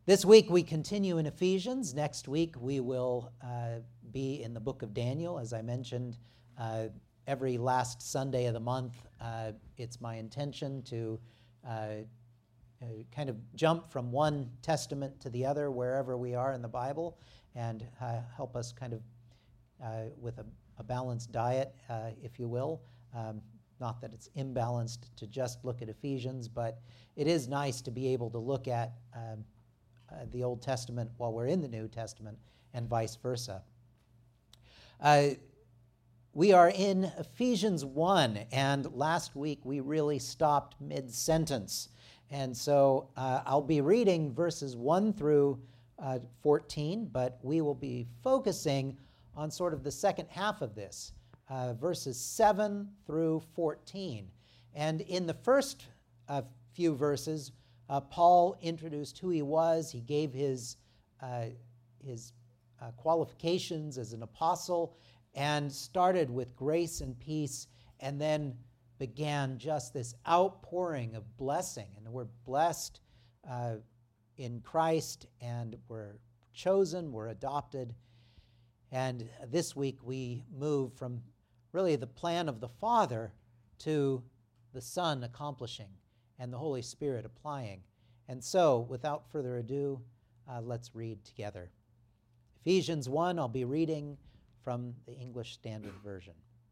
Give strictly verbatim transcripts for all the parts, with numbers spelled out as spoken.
This week we continue in Ephesians. Next week we will uh, be in the book of Daniel. As I mentioned, uh, every last Sunday of the month, uh, it's my intention to uh, uh, kind of jump from one testament to the other wherever we are in the Bible and uh, help us kind of uh, with a, a balanced diet, uh, if you will. Um, not that it's imbalanced to just look at Ephesians, but it is nice to be able to look at um, Uh, the Old Testament while we're in the New Testament and vice versa. Uh, we are in Ephesians one, and last week we really stopped mid-sentence. And so uh, I'll be reading verses one through uh, fourteen, but we will be focusing on sort of the second half of this, uh, verses seven through fourteen. And in the first uh, few verses, Uh, Paul introduced who he was. He gave his, uh, his uh, qualifications as an apostle and started with grace and peace and then began just this outpouring of blessing. And we're blessed uh, in Christ, and we're chosen, we're adopted. And this week we move from really the plan of the Father to the Son accomplishing and the Holy Spirit applying. And so, without further ado, uh, let's read together. Ephesians one, I'll be reading from the English Standard Version.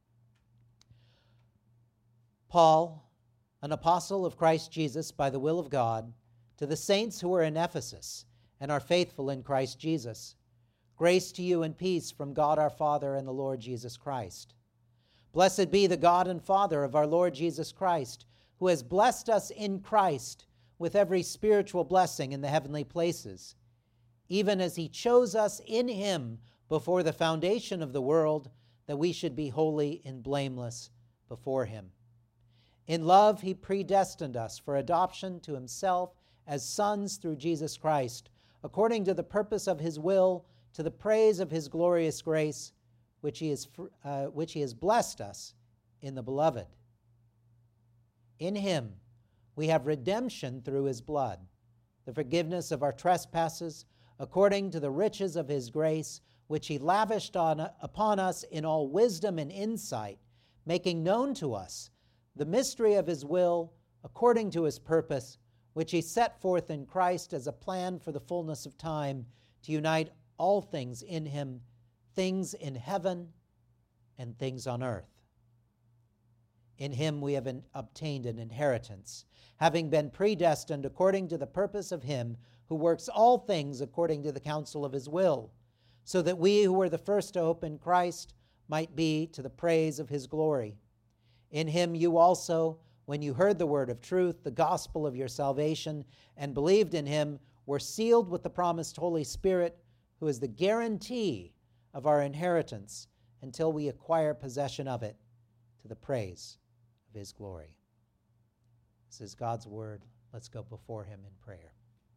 Paul, an apostle of Christ Jesus by the will of God, to the saints who are in Ephesus and are faithful in Christ Jesus, grace to you and peace from God our Father and the Lord Jesus Christ. Blessed be the God and Father of our Lord Jesus Christ, who has blessed us in Christ with every spiritual blessing in the heavenly places, even as he chose us in him before the foundation of the world, that we should be holy and blameless before him. In love he predestined us for adoption to himself as sons through Jesus Christ, according to the purpose of his will, to the praise of his glorious grace, which he has, uh, which he has blessed us in the Beloved. In him we have redemption through his blood, the forgiveness of our trespasses, according to the riches of his grace, which he lavished on, upon us in all wisdom and insight, making known to us the mystery of his will, according to his purpose, which he set forth in Christ as a plan for the fullness of time, to unite all things in him, things in heaven and things on earth. In him we have obtained an inheritance, having been predestined according to the purpose of him who works all things according to the counsel of his will, so that we who were the first to hope in Christ might be to the praise of his glory. In him you also, when you heard the word of truth, the gospel of your salvation, and believed in him, were sealed with the promised Holy Spirit, who is the guarantee of our inheritance until we acquire possession of it, to the praise of his glory. This is God's word. Let's go before him in prayer.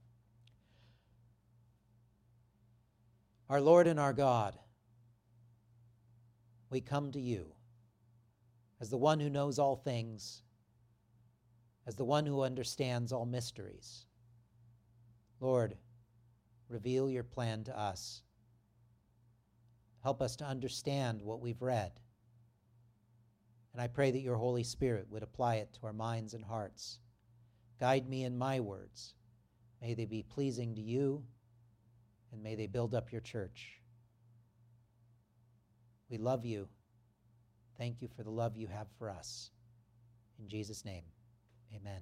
Our Lord and our God, we come to you as the one who knows all things, as the one who understands all mysteries. Lord, reveal your plan to us. Help us to understand what we've read. And I pray that your Holy Spirit would apply it to our minds and hearts. Guide me in my words. May they be pleasing to you, and may they build up your church. We love you. Thank you for the love you have for us. In Jesus' name, amen.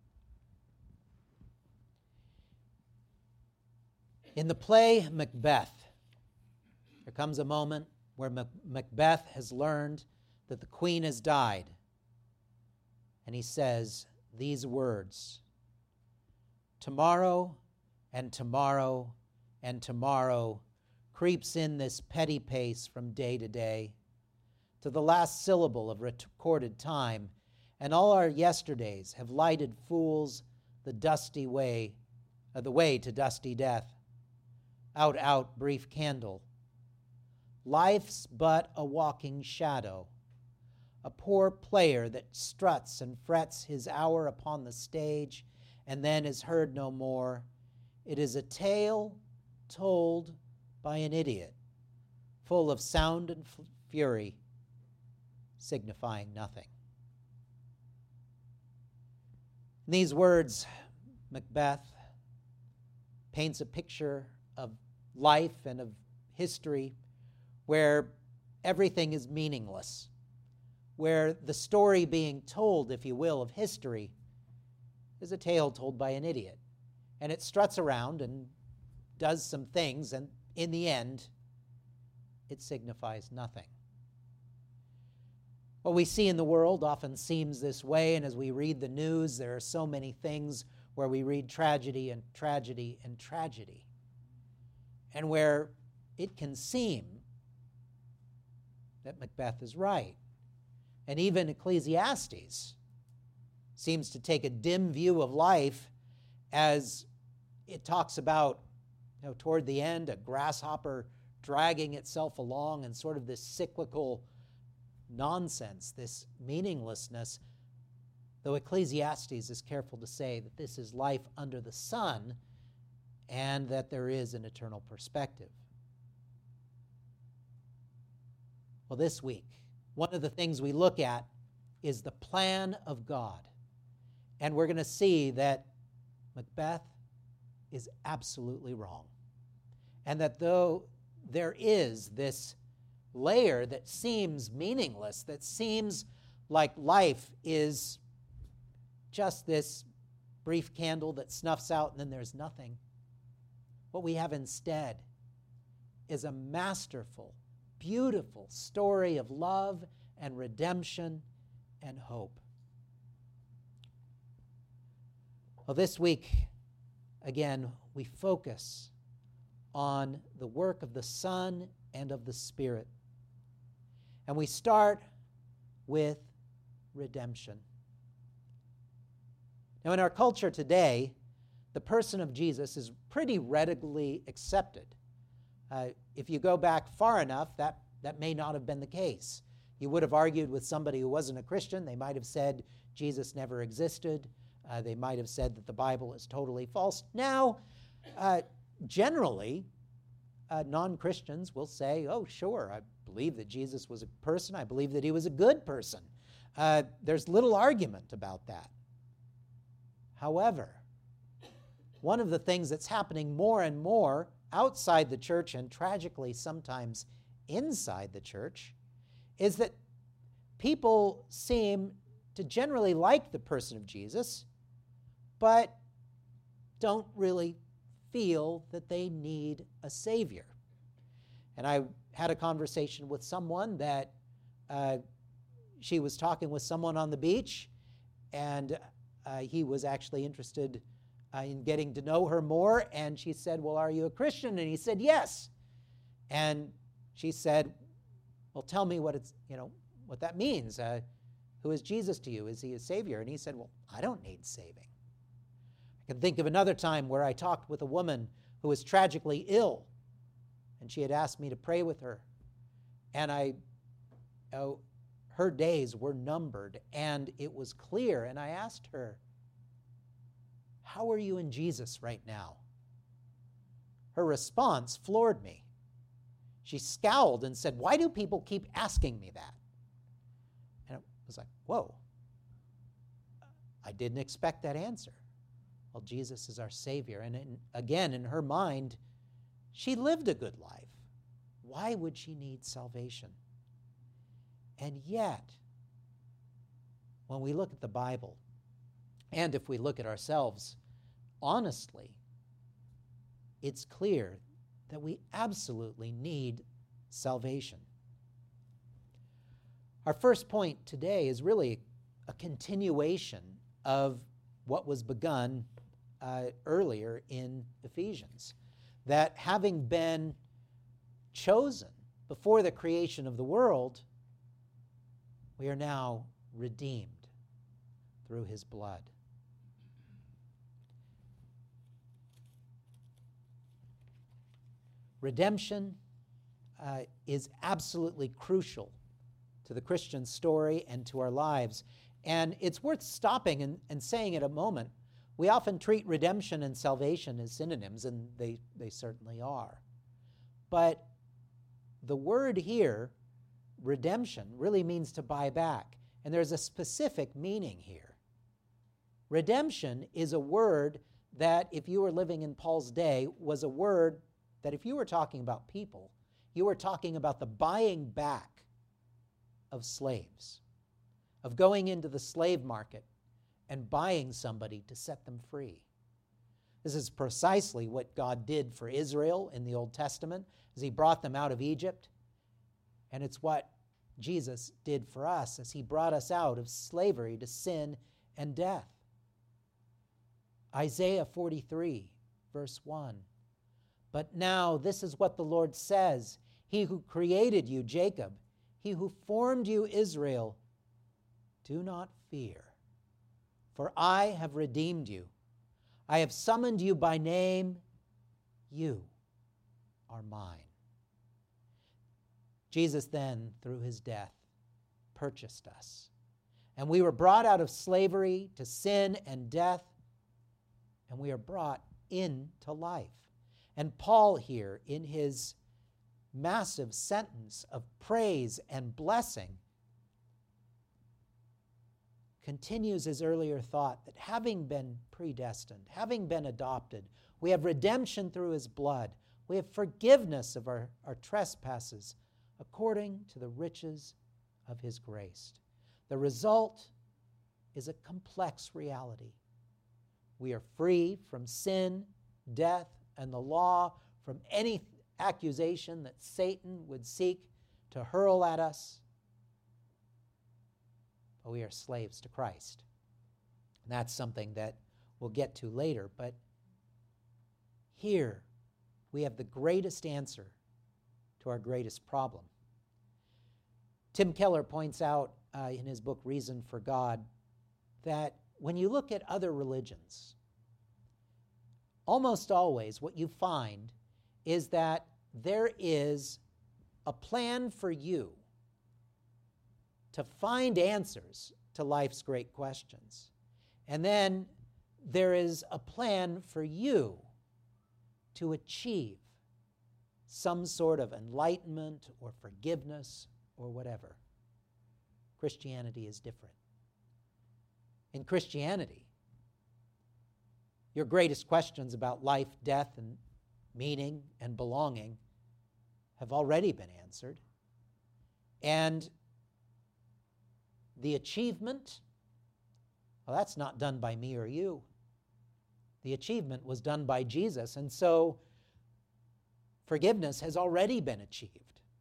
In the play Macbeth, there comes a moment where Macbeth has learned that the queen has died. And he says these words, "Tomorrow and tomorrow and tomorrow creeps in this petty pace from day to day, to the last syllable of recorded time, and all our yesterdays have lighted fools the dusty way, uh, the way to dusty death. Out, out, brief candle. Life's but a walking shadow, a poor player that struts and frets his hour upon the stage and then is heard no more, It is a tale told by an idiot, full of sound and f- fury, signifying nothing. In these words, Macbeth paints a picture of life and of history where everything is meaningless, where the story being told, if you will, of history is a tale told by an idiot. And it struts around and does some things, and in the end, it signifies nothing. What we see in the world often seems this way, and as we read the news, there are so many things where we read tragedy and tragedy and tragedy, and where it can seem that Macbeth is right. And even Ecclesiastes seems to take a dim view of life as it talks about, you know, toward the end, a grasshopper dragging itself along and sort of this cyclical nonsense, this meaninglessness, though Ecclesiastes is careful to say that this is life under the sun and that there is an eternal perspective. Well, this week, one of the things we look at is the plan of God. And we're going to see that Macbeth is absolutely wrong. And that though there is this layer that seems meaningless, that seems like life is just this brief candle that snuffs out and then there's nothing, what we have instead is a masterful, beautiful story of love and redemption and hope. Well, this week, again, we focus on the work of the Son and of the Spirit. And we start with redemption. Now, in our culture today, the person of Jesus is pretty readily accepted. Uh, if you go back far enough, that, that may not have been the case. You would have argued with somebody who wasn't a Christian. They might have said Jesus never existed. Uh, they might have said that the Bible is totally false. Now, uh, generally, uh, non-Christians will say, oh, sure, I believe that Jesus was a person. I believe that he was a good person. Uh, there's little argument about that. However, one of the things that's happening more and more outside the church, and tragically sometimes inside the church, is that people seem to generally like the person of Jesus, but don't really feel that they need a Savior. And I had a conversation with someone that uh, she was talking with someone on the beach, and uh, he was actually interested uh, in getting to know her more, and she said, well, are you a Christian? And he said, yes. And she said, well, tell me what it's, you know, what that means. Uh, who is Jesus to you? Is he a Savior? And he said, well, I don't need saving. I can think of another time where I talked with a woman who was tragically ill, and she had asked me to pray with her. And I, oh, her days were numbered, and it was clear. And I asked her, how are you in Jesus right now? Her response floored me. She scowled and said, why do people keep asking me that? And it was like, whoa, I didn't expect that answer. Well, Jesus is our Savior. And in, again, in her mind, she lived a good life. Why would she need salvation? And yet, when we look at the Bible, and if we look at ourselves honestly, it's clear that we absolutely need salvation. Our first point today is really a continuation of what was begun uh, earlier in Ephesians, that having been chosen before the creation of the world, we are now redeemed through his blood. Redemption uh, is absolutely crucial to the Christian story and to our lives. And it's worth stopping and, and saying at a moment, We often treat redemption and salvation as synonyms, and they, they certainly are. But the word here, redemption, really means to buy back. And there's a specific meaning here. Redemption is a word that, if you were living in Paul's day, was a word that if you were talking about people, you were talking about the buying back of slaves, of going into the slave market and buying somebody to set them free. This is precisely what God did for Israel in the Old Testament as he brought them out of Egypt. And it's what Jesus did for us as he brought us out of slavery to sin and death. Isaiah forty-three, verse one. But now this is what the Lord says, He who created you, Jacob, he who formed you, Israel, do not fear, for I have redeemed you. I have summoned you by name. You are mine. Jesus then, through his death, purchased us. And we were brought out of slavery to sin and death, and we are brought into life. And Paul here, in his massive sentence of praise and blessing, continues his earlier thought that having been predestined, having been adopted, we have redemption through his blood. We have forgiveness of our, our trespasses according to the riches of his grace. The result is a complex reality. We are free from sin, death, and the law, from any accusation that Satan would seek to hurl at us. But we are slaves to Christ. And that's something that we'll get to later. But here we have the greatest answer to our greatest problem. Tim Keller points out uh, in his book, Reason for God, that when you look at other religions, almost always what you find is that there is a plan for you to find answers to life's great questions. And then there is a plan for you to achieve some sort of enlightenment or forgiveness or whatever. Christianity is different. In Christianity, your greatest questions about life, death, and meaning and belonging have already been answered. And the achievement, well, that's not done by me or you. The achievement was done by Jesus, and so forgiveness has already been achieved.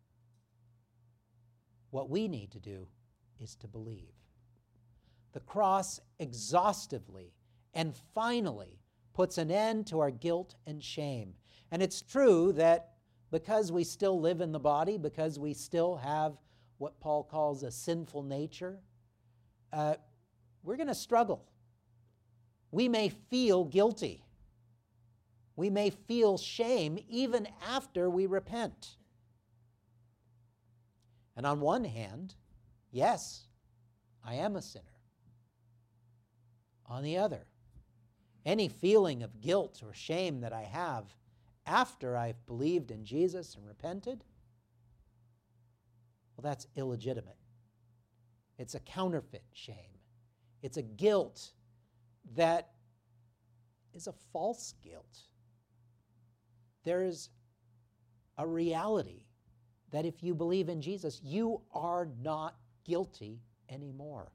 What we need to do is to believe. The cross exhaustively and finally puts an end to our guilt and shame. And it's true that because we still live in the body, because we still have what Paul calls a sinful nature, uh, we're going to struggle. We may feel guilty. We may feel shame even after we repent. And on one hand, yes, I am a sinner. On the other, any feeling of guilt or shame that I have after I've believed in Jesus and repented, well, that's illegitimate. It's a counterfeit shame. It's a guilt that is a false guilt. There is a reality that if you believe in Jesus, you are not guilty anymore.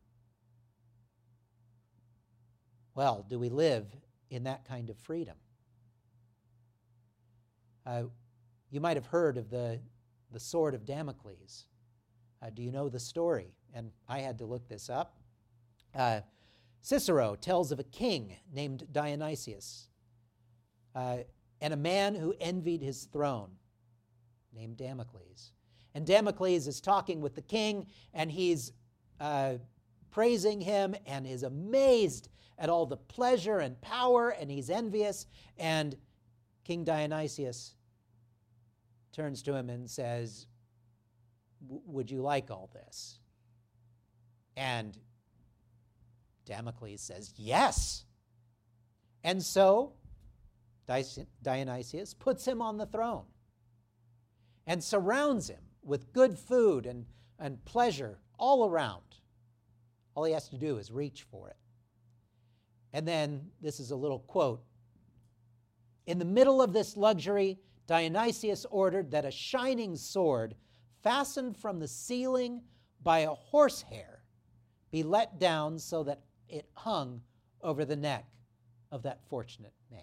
Well, do we live in that kind of freedom? Uh, you might have heard of the, the sword of Damocles. Uh, do you know the story? And I had to look this up. Uh, Cicero tells of a king named Dionysius uh, and a man who envied his throne named Damocles. And Damocles is talking with the king, and he's uh, praising him and is amazed at all the pleasure and power, and he's envious. And King Dionysius turns to him and says, would you like all this? And Damocles says, yes, And so Dionysius puts him on the throne and surrounds him with good food and, and pleasure all around. All he has to do is reach for it. And then, this is a little quote. In the middle of this luxury, Dionysius ordered that a shining sword fastened from the ceiling by a horsehair be let down so that it hung over the neck of that fortunate man.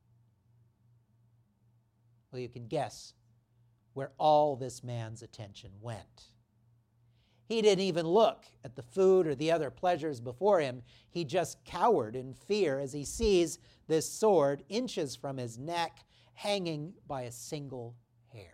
Well, you can guess where all this man's attention went. He didn't even look at the food or the other pleasures before him. He just cowered in fear as he sees this sword inches from his neck, hanging by a single hair.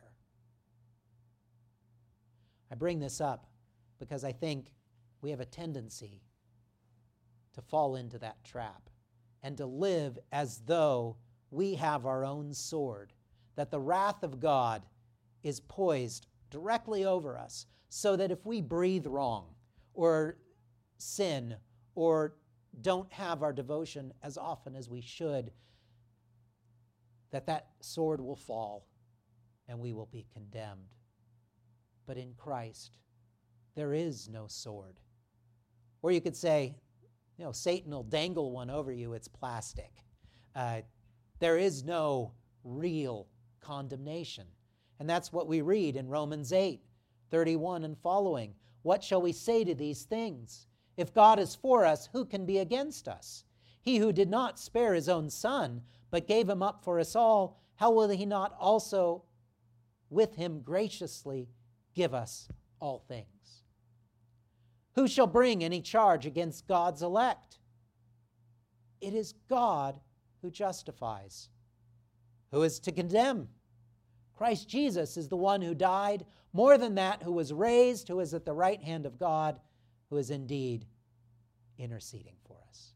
I bring this up because I think we have a tendency to fall into that trap and to live as though we have our own sword, that the wrath of God is poised directly over us, so that if we breathe wrong or sin or don't have our devotion as often as we should, that that sword will fall and we will be condemned. But in Christ, there is no sword. Or you could say, you know, Satan will dangle one over you, it's plastic. Uh, there is no real condemnation. And that's what we read in Romans eight, thirty-one and following. What shall we say to these things? If God is for us, who can be against us? He who did not spare his own son, but gave him up for us all, how will he not also with him graciously give us all things? Who shall bring any charge against God's elect? It is God who justifies. Who is to condemn? Christ Jesus is the one who died, more than that, who was raised, who is at the right hand of God, who is indeed interceding for us.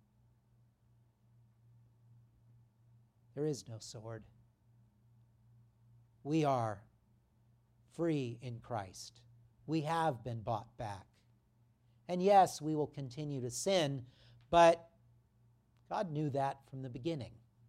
There is no sword. We are free in Christ. We have been bought back. And yes, we will continue to sin, but God knew that from the beginning.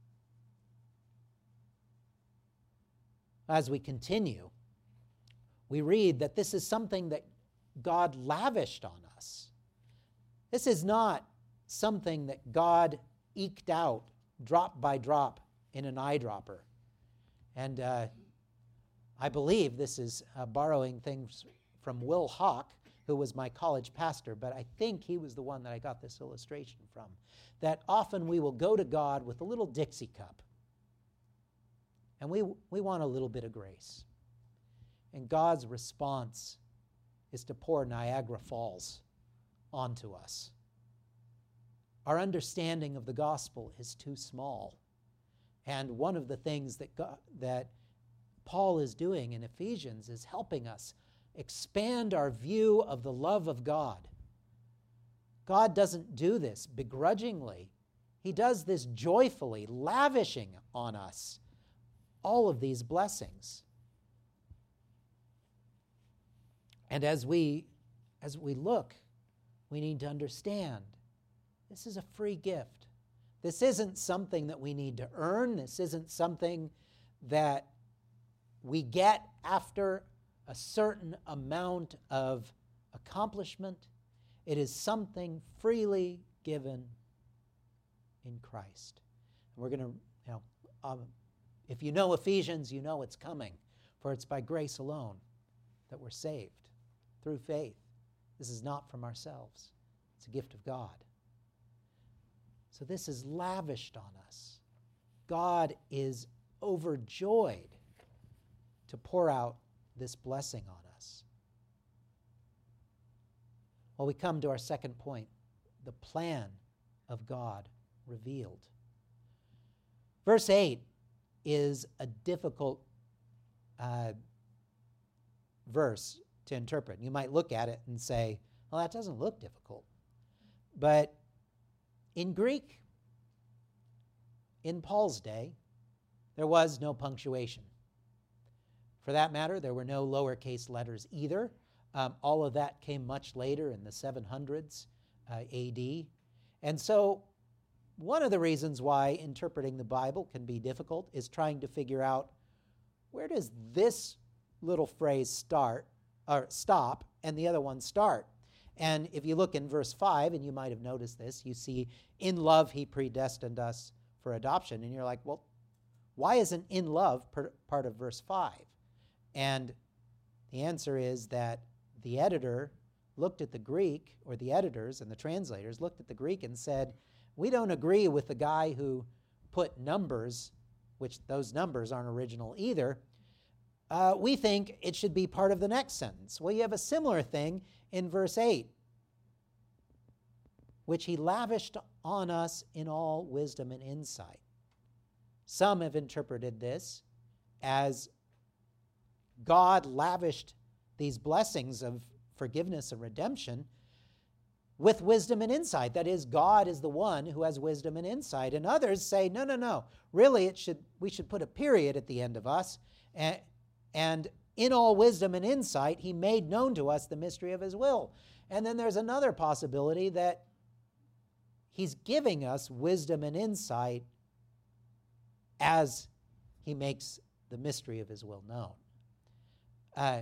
As we continue, we read that this is something that God lavished on us. This is not something that God eked out drop by drop in an eyedropper. And uh, I believe this is uh, borrowing things from Will Hawk, who was my college pastor, but I think he was the one that I got this illustration from, that often we will go to God with a little Dixie cup, and we, we want a little bit of grace. And God's response is to pour Niagara Falls onto us. Our understanding of the gospel is too small. And one of the things that God, that Paul is doing in Ephesians is helping us expand our view of the love of God. God doesn't do this begrudgingly. He does this joyfully, lavishing on us all of these blessings. And as we, as we look, we need to understand this is a free gift. This isn't something that we need to earn. This isn't something that we get after a certain amount of accomplishment. It is something freely given in Christ. And we're going to, you know, um, if you know Ephesians, you know it's coming. For it's by grace alone that we're saved, through faith. This is not from ourselves. It's a gift of God. So this is lavished on us. God is overjoyed to pour out this blessing on us. Well, we come to our second point, the plan of God revealed. Verse eight is a difficult uh, verse to interpret. You might look at it and say, well, that doesn't look difficult. But in Greek, in Paul's day, there was no punctuation. For that matter, there were no lowercase letters either. Um, all of that came much later in the seven hundreds uh, A D. And so one of the reasons why interpreting the Bible can be difficult is trying to figure out, where does this little phrase start or stop and the other one start? And if you look in verse five, and you might have noticed this, you see, in love he predestined us for adoption. And you're like, well, why isn't in love part of verse five? And the answer is that the editor looked at the Greek, or the editors and the translators looked at the Greek and said, we don't agree with the guy who put numbers, which those numbers aren't original either. Uh, we think it should be part of the next sentence. Well, you have a similar thing in verse eight, which he lavished on us in all wisdom and insight. Some have interpreted this as God lavished these blessings of forgiveness and redemption with wisdom and insight. That is, God is the one who has wisdom and insight. And others say, no, no, no. Really, it should we should put a period at the end of us. And, and in all wisdom and insight, he made known to us the mystery of his will. And then there's another possibility that he's giving us wisdom and insight as he makes the mystery of his will known. Uh,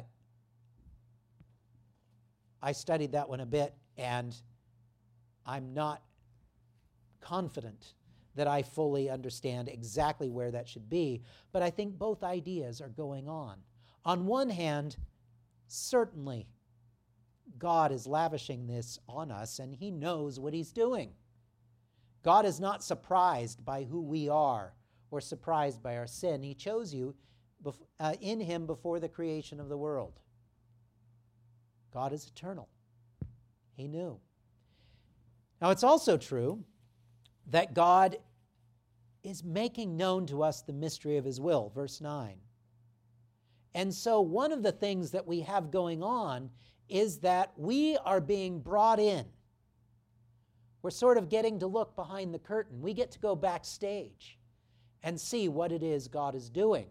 I studied that one a bit, and I'm not confident that I fully understand exactly where that should be, but I think both ideas are going on. On one hand, certainly God is lavishing this on us, and he knows what he's doing. God is not surprised by who we are or surprised by our sin. He chose you bef- uh, in him before the creation of the world. God is eternal. He knew. Now, it's also true that God is making known to us the mystery of his will, verse nine. And so one of the things that we have going on is that we are being brought in. We're sort of getting to look behind the curtain. We get to go backstage and see what it is God is doing.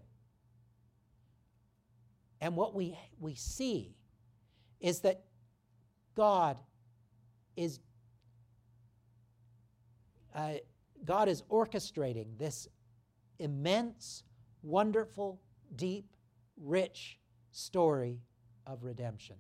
And what we, we see is that God is uh, God is orchestrating this immense, wonderful, deep, rich story of redemption.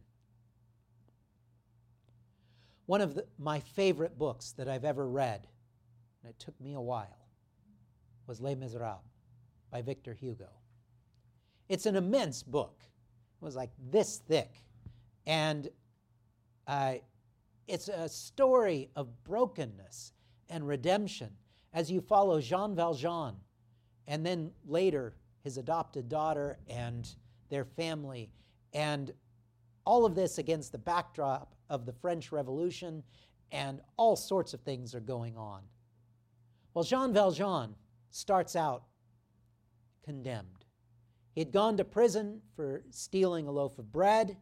One of the, my favorite books that I've ever read, and it took me a while, was Les Miserables by Victor Hugo. It's an immense book. It was like this thick. And uh, it's a story of brokenness and redemption as you follow Jean Valjean, and then later his adopted daughter and their family, and all of this against the backdrop of the French Revolution, and all sorts of things are going on. Well, Jean Valjean starts out condemned. He had gone to prison for stealing a loaf of bread,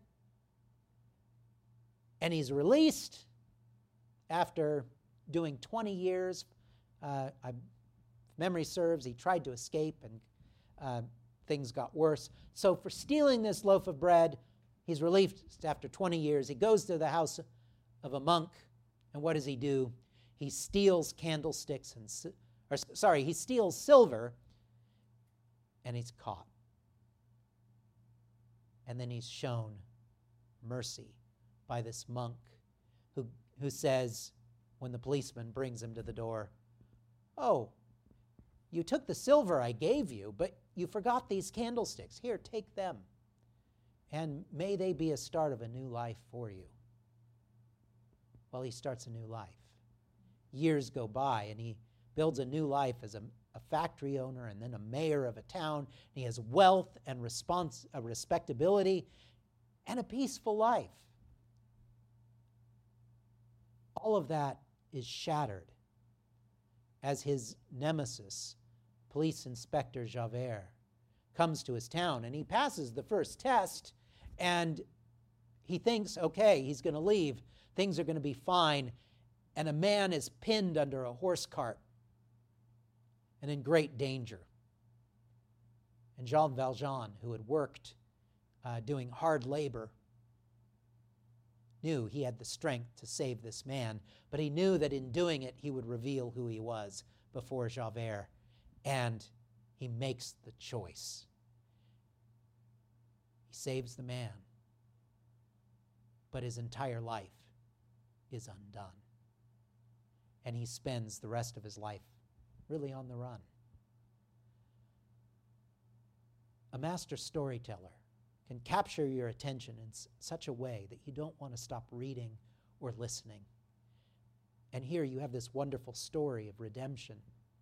and he's released after doing twenty years. Uh, I, memory serves, he tried to escape, and uh, things got worse. So for stealing this loaf of bread, he's released after twenty years. He goes to the house of a monk, and what does he do? He steals candlesticks, and or sorry, he steals silver, and he's caught. And then he's shown mercy by this monk who, who says, when the policeman brings him to the door, "Oh, you took the silver I gave you, but you forgot these candlesticks. Here, take them. And may they be a start of a new life for you." Well, he starts a new life. Years go by, and he builds a new life as a, a factory owner and then a mayor of a town. And he has wealth and respons- uh, respectability and a peaceful life. All of that is shattered as his nemesis, Police Inspector Javert, comes to his town, and he passes the first test, and he thinks, okay, he's going to leave. Things are going to be fine. And a man is pinned under a horse cart and in great danger. And Jean Valjean, who had worked uh, doing hard labor, knew he had the strength to save this man, but he knew that in doing it, he would reveal who he was before Javert, and he makes the choice. He saves the man, but his entire life is undone. And he spends the rest of his life really on the run. A master storyteller can capture your attention in s- such a way that you don't want to stop reading or listening. And here you have this wonderful story of redemption.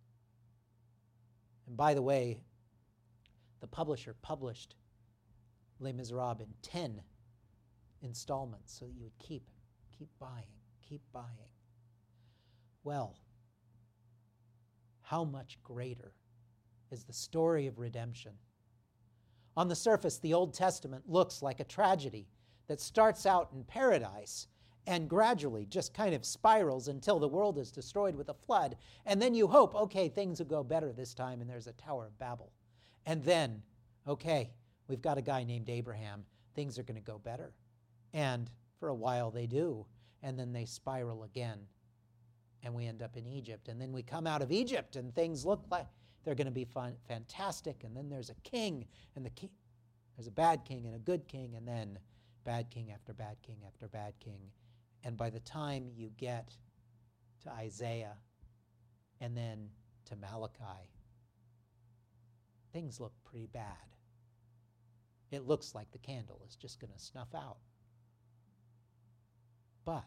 And by the way, the publisher published Les Miserables in ten installments so that you would keep, keep buying, keep buying. Well, how much greater is the story of redemption? On the surface, the Old Testament looks like a tragedy that starts out in paradise and gradually just kind of spirals until the world is destroyed with a flood. And then you hope, okay, things will go better this time, and there's a Tower of Babel. And then, okay, we've got a guy named Abraham. Things are going to go better. And for a while they do. And then they spiral again. And we end up in Egypt. And then we come out of Egypt, and things look like they're going to be fun, fantastic. And then there's a king, and the king, there's a bad king and a good king, and then bad king after bad king after bad king. And by the time you get to Isaiah and then to Malachi, things look pretty bad. It looks like the candle is just going to snuff out. But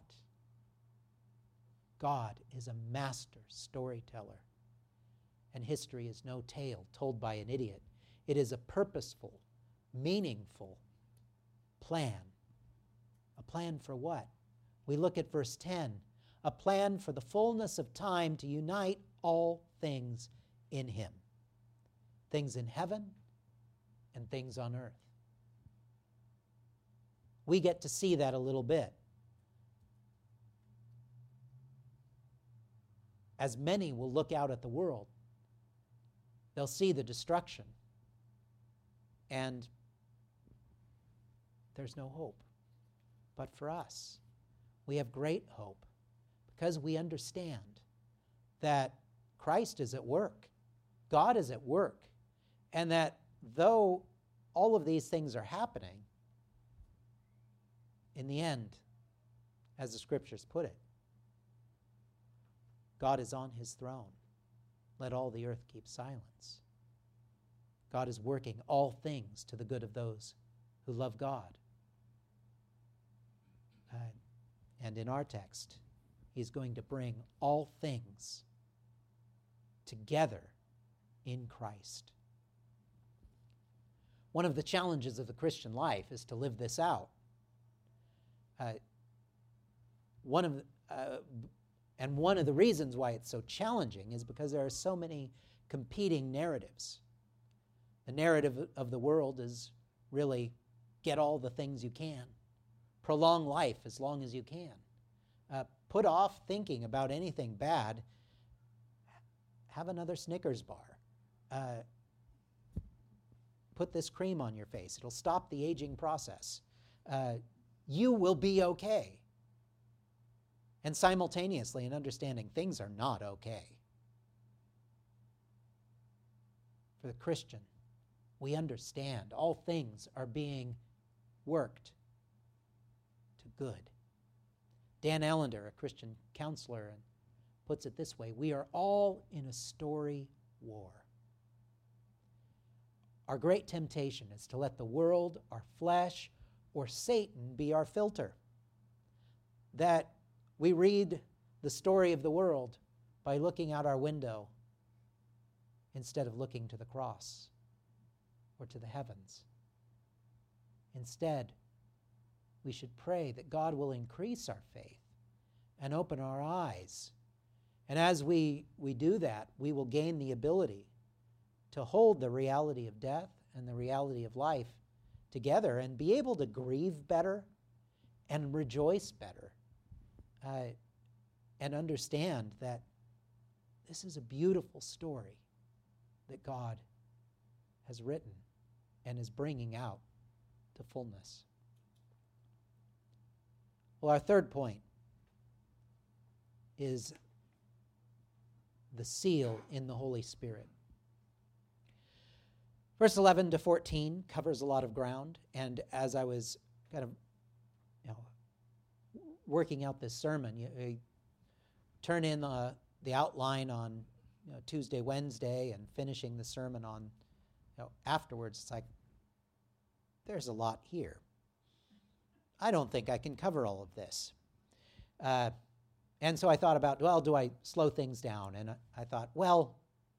God is a master storyteller. And history is no tale told by an idiot. It is a purposeful, meaningful plan. A plan for what? We look at verse ten. A plan for the fullness of time to unite all things in him. Things in heaven and things on earth. We get to see that a little bit. As many will look out at the world, they'll see the destruction, and there's no hope. But for us, we have great hope because we understand that Christ is at work, God is at work, and that though all of these things are happening, in the end, as the scriptures put it, God is on his throne. Let all the earth keep silence. God is working all things to the good of those who love God. Uh, and in our text, he's going to bring all things together in Christ. One of the challenges of the Christian life is to live this out. Uh, one of uh, and one of the reasons why it's so challenging is because there are so many competing narratives. The narrative of the world is really get all the things you can. Prolong life as long as you can. Uh, put off thinking about anything bad. Have another Snickers bar. Uh, put this cream on your face. It'll stop the aging process. Uh, you will be okay. And simultaneously, in understanding things are not okay. For the Christian, we understand all things are being worked to good. Dan Allender, a Christian counselor, puts it this way: we are all in a story war. Our great temptation is to let the world, our flesh, or Satan be our filter. That we read the story of the world by looking out our window instead of looking to the cross or to the heavens. Instead, we should pray that God will increase our faith and open our eyes. And as we, we do that, we will gain the ability to hold the reality of death and the reality of life together and be able to grieve better and rejoice better. Uh, and understand that this is a beautiful story that God has written and is bringing out to fullness. Well, our third point is the seal in the Holy Spirit. Verse eleven to fourteen covers a lot of ground, and as I was kind of, you know, working out this sermon, you, you turn in the, the outline on you know, Tuesday, Wednesday, and finishing the sermon on you know, afterwards. It's like, there's a lot here. I don't think I can cover all of this. Uh, and so I thought about, well, do I slow things down? And I, I thought, well,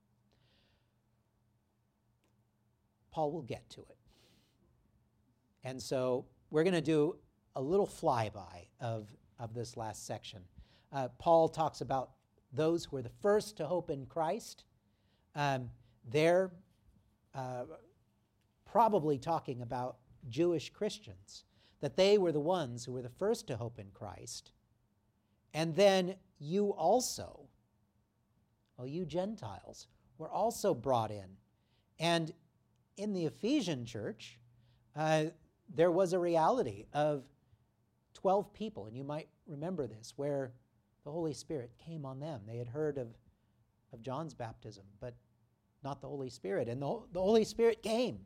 Paul will get to it. And so we're going to do a little flyby of, of this last section. Uh, Paul talks about those who are the first to hope in Christ. Um, they're uh, probably talking about Jewish Christians, that they were the ones who were the first to hope in Christ. And then you also, well, you Gentiles, were also brought in. And in the Ephesian church, uh, there was a reality of twelve people, and you might remember this, where the Holy Spirit came on them. They had heard of, of John's baptism, but not the Holy Spirit. And the, the Holy Spirit came.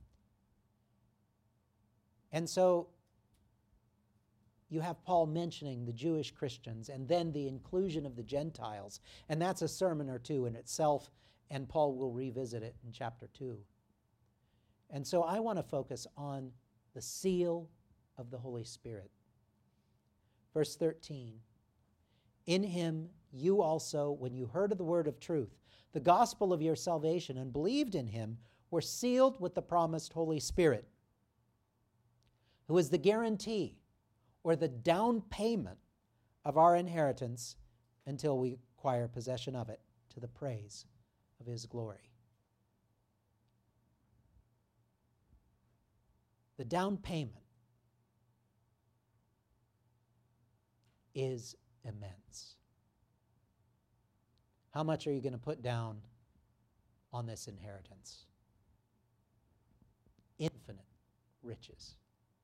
And so you have Paul mentioning the Jewish Christians and then the inclusion of the Gentiles. And that's a sermon or two in itself, and Paul will revisit it in chapter two. And so I want to focus on the seal of the Holy Spirit. Verse thirteen, in him you also, when you heard of the word of truth, the gospel of your salvation, and believed in him, were sealed with the promised Holy Spirit, who is the guarantee or the down payment of our inheritance until we acquire possession of it, to the praise of his glory. The down payment is immense. How much are you going to put down on this inheritance? Infinite riches.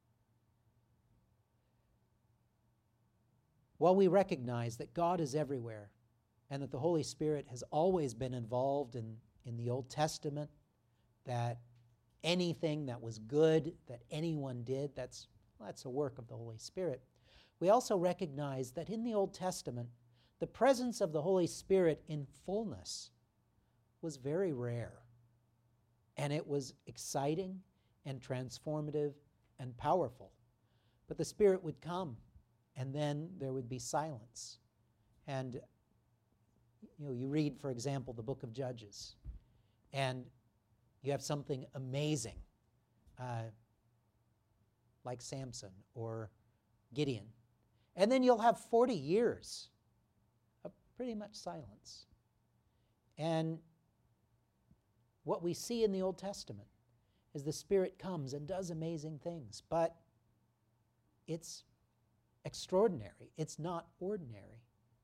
While we recognize that God is everywhere and that the Holy Spirit has always been involved in, in the Old Testament, that anything that was good that anyone did, that's, that's a work of the Holy Spirit. We also recognize that in the Old Testament, the presence of the Holy Spirit in fullness was very rare. And it was exciting and transformative and powerful. But the Spirit would come, and then there would be silence. And you know, you read, for example, the book of Judges, and you have something amazing, uh, like Samson or Gideon. And then you'll have forty years of pretty much silence. And what we see in the Old Testament is the Spirit comes and does amazing things, but it's extraordinary. It's not ordinary.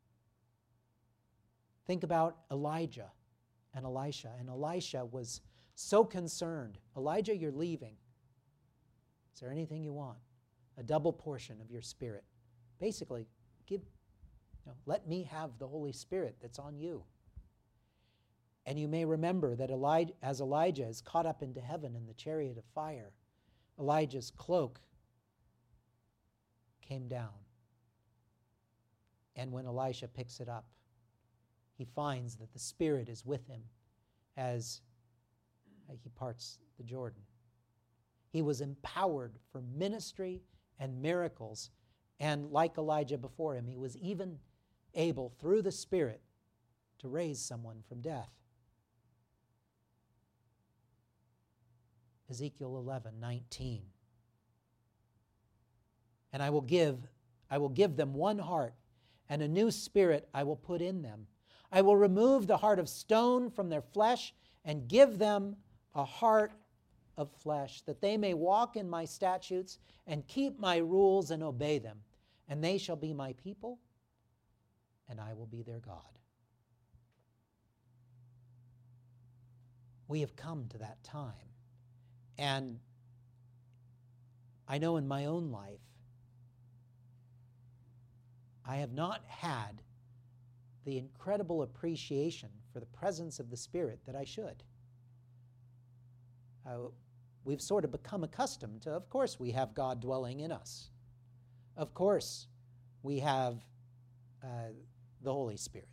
Think about Elijah and Elisha. And Elisha was so concerned. Elijah, you're leaving. Is there anything you want? A double portion of your Spirit. Basically, give, you know, let me have the Holy Spirit that's on you. And you may remember that Elijah, as Elijah is caught up into heaven in the chariot of fire, Elijah's cloak came down. And when Elisha picks it up, he finds that the Spirit is with him as he parts the Jordan. He was empowered for ministry and miracles. And like Elijah before him, he was even able, through the Spirit, to raise someone from death. Ezekiel eleven nineteen. And I will give, I will give them one heart, and a new spirit I will put in them. I will remove the heart of stone from their flesh and give them a heart of flesh, that they may walk in my statutes and keep my rules and obey them. And they shall be my people, and I will be their God. We have come to that time. And I know in my own life, I have not had the incredible appreciation for the presence of the Spirit that I should. Uh, we've sort of become accustomed to, of course, we have God dwelling in us. Of course, we have uh, the Holy Spirit.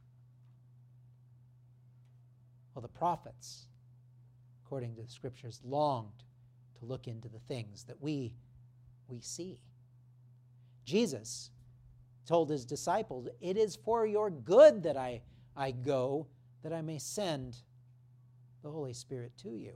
Well, the prophets, according to the Scriptures, longed to look into the things that we, we see. Jesus told his disciples, it is for your good that I, I go, that I may send the Holy Spirit to you.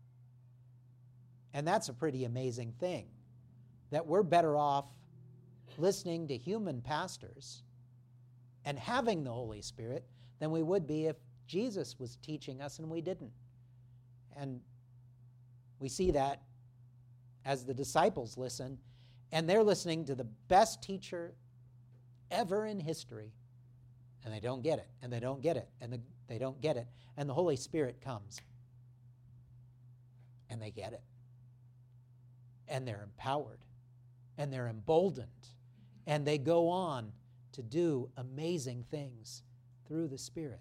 And that's a pretty amazing thing, that we're better off listening to human pastors and having the Holy Spirit than we would be if Jesus was teaching us and we didn't. And we see that as the disciples listen, and they're listening to the best teacher ever in history, and they don't get it, and they don't get it, and the, they don't get it, and the Holy Spirit comes, and they get it, and they're empowered, and they're emboldened, and they go on to do amazing things through the Spirit.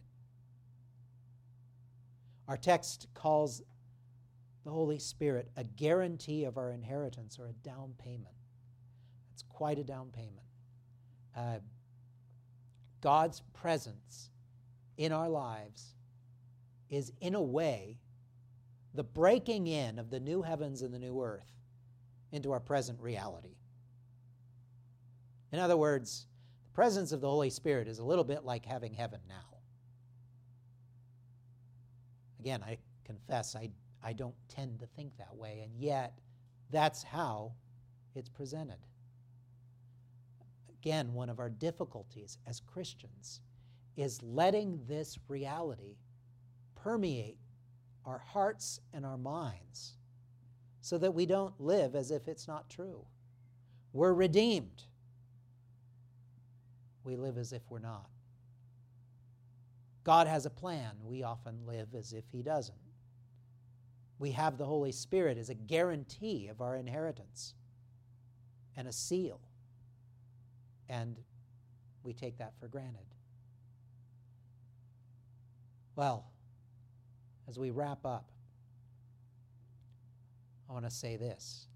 Our text calls the Holy Spirit a guarantee of our inheritance, or a down payment. It's quite a down payment. Uh, God's presence in our lives is, in a way, the breaking in of the new heavens and the new earth into our present reality. In other words, the presence of the Holy Spirit is a little bit like having heaven now. Again, I confess I, I don't tend to think that way, and yet that's how it's presented. Again, one of our difficulties as Christians is letting this reality permeate our hearts and our minds so that we don't live as if it's not true. We're redeemed. We live as if we're not. God has a plan. We often live as if he doesn't. We have the Holy Spirit as a guarantee of our inheritance and a seal. And we take that for granted. Well, as we wrap up, I want to say this.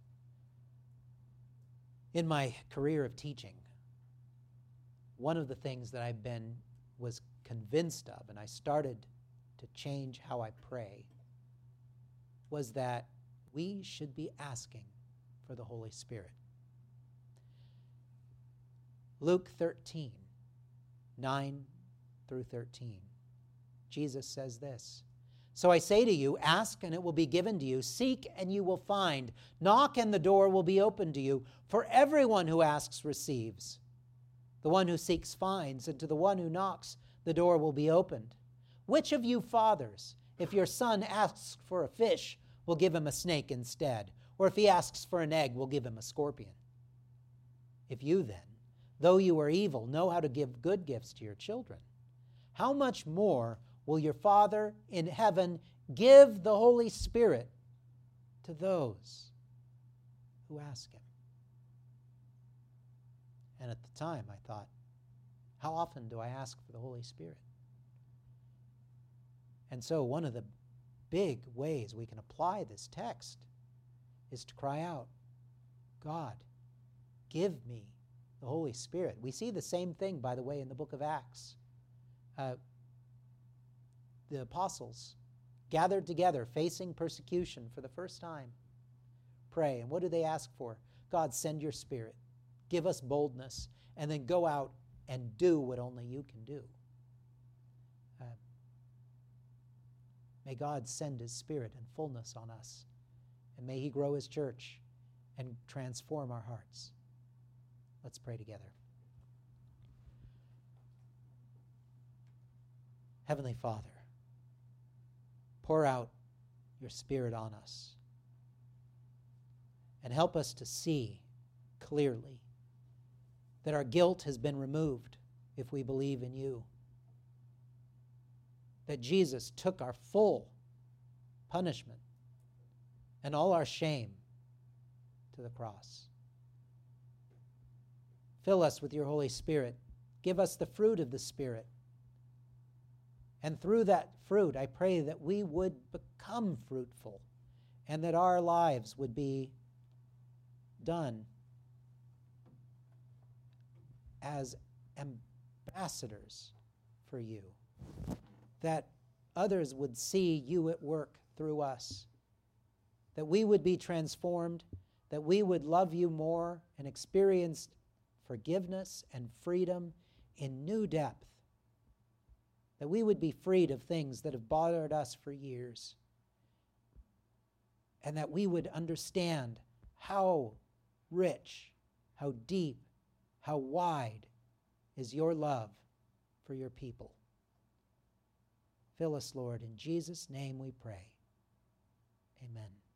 In my career of teaching, one of the things that I've been, was convinced of, and I started to change how I pray, was that we should be asking for the Holy Spirit. Luke thirteen, nine through thirteen. Jesus says this, "So I say to you, ask and it will be given to you. Seek and you will find. Knock and the door will be opened to you. For everyone who asks receives. The one who seeks finds, and to the one who knocks the door will be opened. Which of you fathers, if your son asks for a fish, will give him a snake instead? Or if he asks for an egg, will give him a scorpion? If you then, though you are evil, know how to give good gifts to your children, how much more will your Father in heaven give the Holy Spirit to those who ask him?" And at the time I thought, how often do I ask for the Holy Spirit? And so one of the big ways we can apply this text is to cry out, God, give me the Holy Spirit. We see the same thing, by the way, in the book of Acts. Uh, the apostles gathered together, facing persecution for the first time, pray. And what do they ask for? God, send your Spirit. Give us boldness. And then go out and do what only you can do. Uh, may God send his Spirit in fullness on us. And may he grow his church and transform our hearts. Let's pray together. Heavenly Father, pour out your Spirit on us and help us to see clearly that our guilt has been removed if we believe in you, that Jesus took our full punishment and all our shame to the cross. Fill us with your Holy Spirit. Give us the fruit of the Spirit. And through that fruit, I pray that we would become fruitful and that our lives would be done as ambassadors for you, that others would see you at work through us, that we would be transformed, that we would love you more and experience forgiveness and freedom in new depth, that we would be freed of things that have bothered us for years, and that we would understand how rich, how deep, how wide is your love for your people. Fill us, Lord. In Jesus' name we pray. Amen.